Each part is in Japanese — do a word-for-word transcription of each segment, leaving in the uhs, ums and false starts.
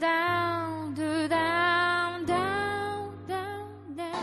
down, do down, down, down, down.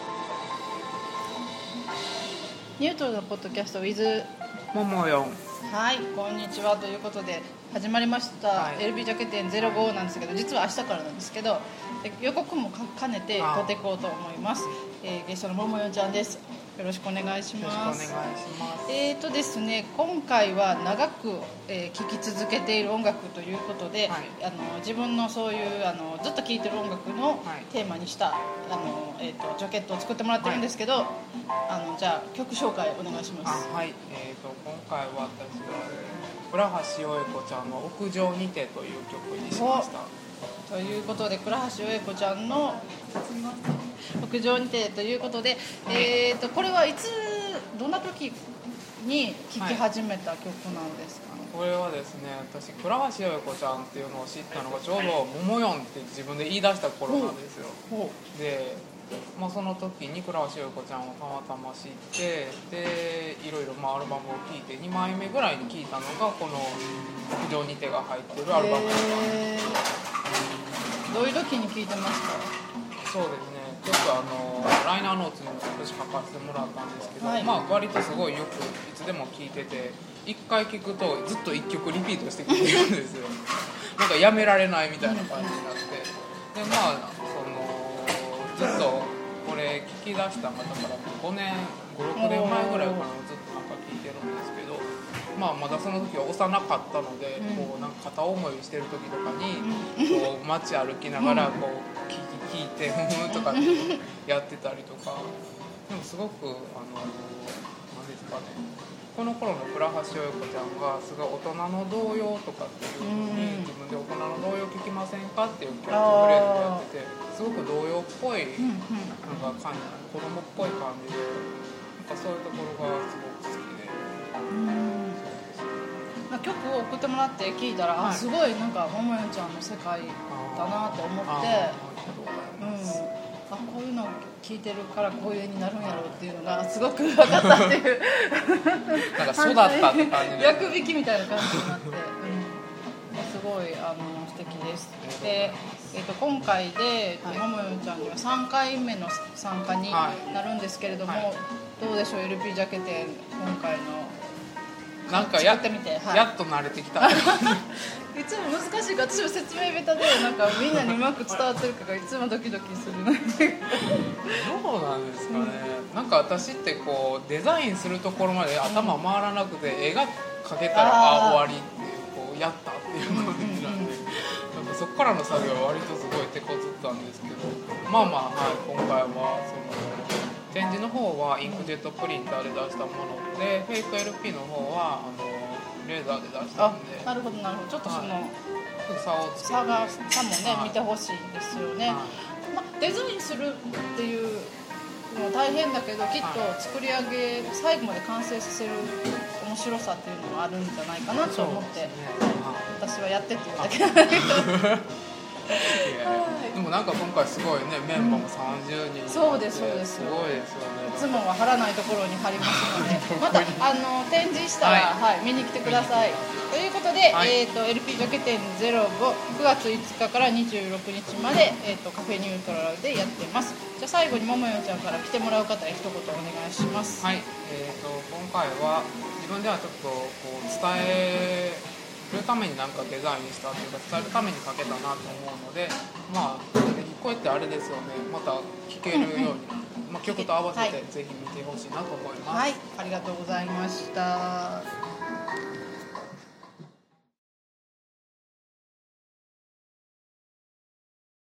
ニュートルのポッドキャスト with ももよん。 はい、こんにちはということで始まりました、はい、エルピー ジャケ店ゼロごなんですけど、実は明日からなんですけど、予告も兼ねて撮っていこうと思います。えー、ゲストのももよんちゃんです。よろしくお願いします。 よろしくお願いします。 えーとですね、今回は長く、えー、聴き続けている音楽ということで、はい、あの自分のそういうあのずっと聴いてる音楽のテーマにした、はい、あのえーとジャケットを作ってもらってるんですけど、はい、あのじゃあ曲紹介お願いします。 あ、はい、えーと今回は私は倉橋よえ子ちゃんの屋上にてという曲にしました。 ということで倉橋よえ子ちゃんの屋上にてということで、えーとこれはいつどんな時に聴き始めた曲なんですかね。 これはですね、私倉橋よえ子ちゃんっていうのを知ったのがちょうど「ももよん」って自分で言い出した頃なんですよ。で、まあ、その時に倉橋よえ子ちゃんをたまたま知って、でいろいろまあアルバムを聴いてにまいめぐらいに聴いたのがこの「屋上にて」が入ってるアルバムです。 どういう時に聴いてました？ そうですね、ちょっとあのライナーノーツにも少し書かせてもらったんですけど、はい、まあ割とすごいよくいつでも聴いてて、いっかい聴くとずっといっきょくリピートして聴いてるんですよ。なんかやめられないみたいな感じになって、でまあそのずっとこれ聴き出した方からごねんごろくねんまえぐらいからずっとなんか聴いてるんですけど、まあ、まだその時は幼かったので、うん、こうなんか片思いしてる時とかに、うん、こう街歩きながらこう聴いてふふとかやってたりとか、でもすごくあの何ですかね、この頃の倉橋よえ子ちゃんがすごい大人の童謡とかっていう風に、自分で大人の童謡聴きませんかっていうキャッチフレーズでやってて、すごく童謡っぽいなんか感じ、子供っぽい感じで、なんかそういうところがすごく好きで。うん曲を送ってもらって聴いたら、はい、あすごいなんかももよんちゃんの世界だなと思って、うん、あこういうの聴いてるからこういう絵になるんやろうっていうのがすごく分かったっていうなんか育ったって感じで役引きみたいな感じになって、うん、すごいあの素敵です。で、えー、と今回でももよんちゃんにはさんかいめの参加になるんですけれども、はいはい、どうでしょう エルピー ジャケ店今回のなんか や, ってみて、はい、 やっと慣れてきたいつも難しいから私も説明下手でなんかみんなにうまく伝わってるかがいつもドキドキするどうなんですかね、うん、なんか私ってこうデザインするところまで頭回らなくて、うん、絵が描けたらあ終わりっていうこうやったっていう感じなんで、うんうんうん、なんかそこからの作業は割とすごい手こずったんですけど、まあまあ、はい、今回はその展示の方はインクジェットプリンターで出したもので、フェイク エルピー の方はあのレーザーで出したんで。 あなるほどなるほど、ちょっとその、はい、 差をつけて差が差もね、はい、見てほしいんですよね、はい、まあ、デザインするっていうのは大変だけどきっと作り上げ最後まで完成させる面白さっていうのがあるんじゃないかなと思って、ね、私はやってっていうだけなんだけどでもなんか今回すごいね、メンバーもさんじゅうにん、うん、 そうですそうです、 すごいですよね。 いつもは貼らないところに貼りますのでまたあの展示したら、はいはい、見に来てくださいということで、はい、えー、と エルピー ジャケ店ゼロご くがついつかからにじゅうろくにちまで、えー、とカフェニュートラルでやってます。じゃあ最後にももよんちゃんから来てもらう方へ一言お願いします。 はい、えー、と今回は自分ではちょっとこう伝えるために何かデザインしたというか伝えるために書けたなと思うので、まあこうやってあれですよね、また聴けるように、うんうん、まあ、曲と合わせてぜひ見てほしいなと思います。 はい、ありがとうございました。